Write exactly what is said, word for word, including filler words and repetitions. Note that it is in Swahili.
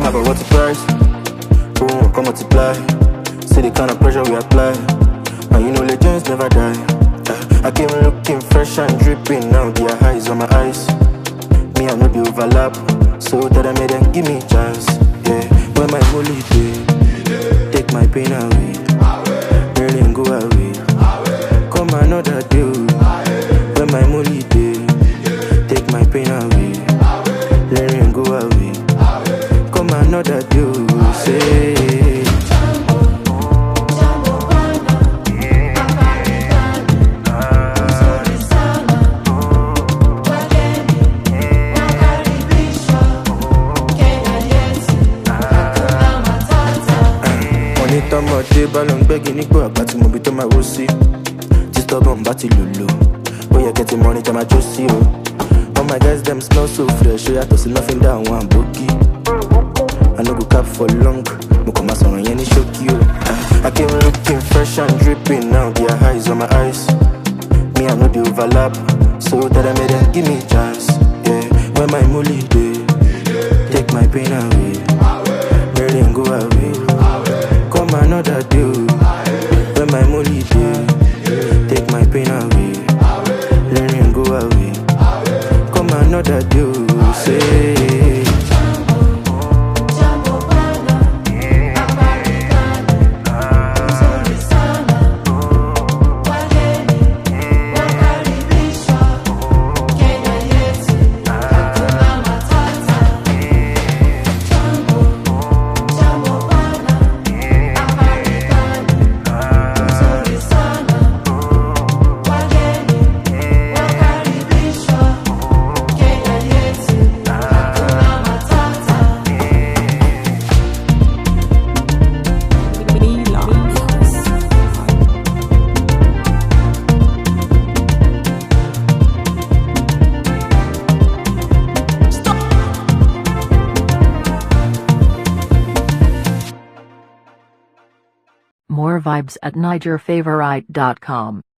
have a what's the price? Boom, come multiply. See the kind of pressure we apply. And you know legends never die. uh, I came looking fresh and dripping. Now the highs on my eyes. Me I know the overlap. So that I made them give me chance. Yeah, when my holy day, take my pain away. Really go away. Come another day. When my holy day, take my pain away. Really go away. Come another day. Say tọmọdé bá lọ ń gbẹ́gi nígbò àgbà tí mo bí tó máa wó sí. Tí stubborn bá ti lòlò, ó yẹ kẹ́ ti mọ ní jẹ́ máa jó sí o. All my guys dem smell so fresh, ó yàtọ̀ sí nothing dá àwọn àbókí. I no go cap for long, mo kàn máa sọ̀rọ̀ yẹn ní ṣókí o. I came looking fresh and dripping, now their highs on my eyes. Me I know the overlap, so that I made them give me chance. Yeah, when my molly dey, take my pain away. Really go away. Come another day. When my molly day, take my pain away. Let him go away. Come another day. Say more vibes at niger favorite dot com.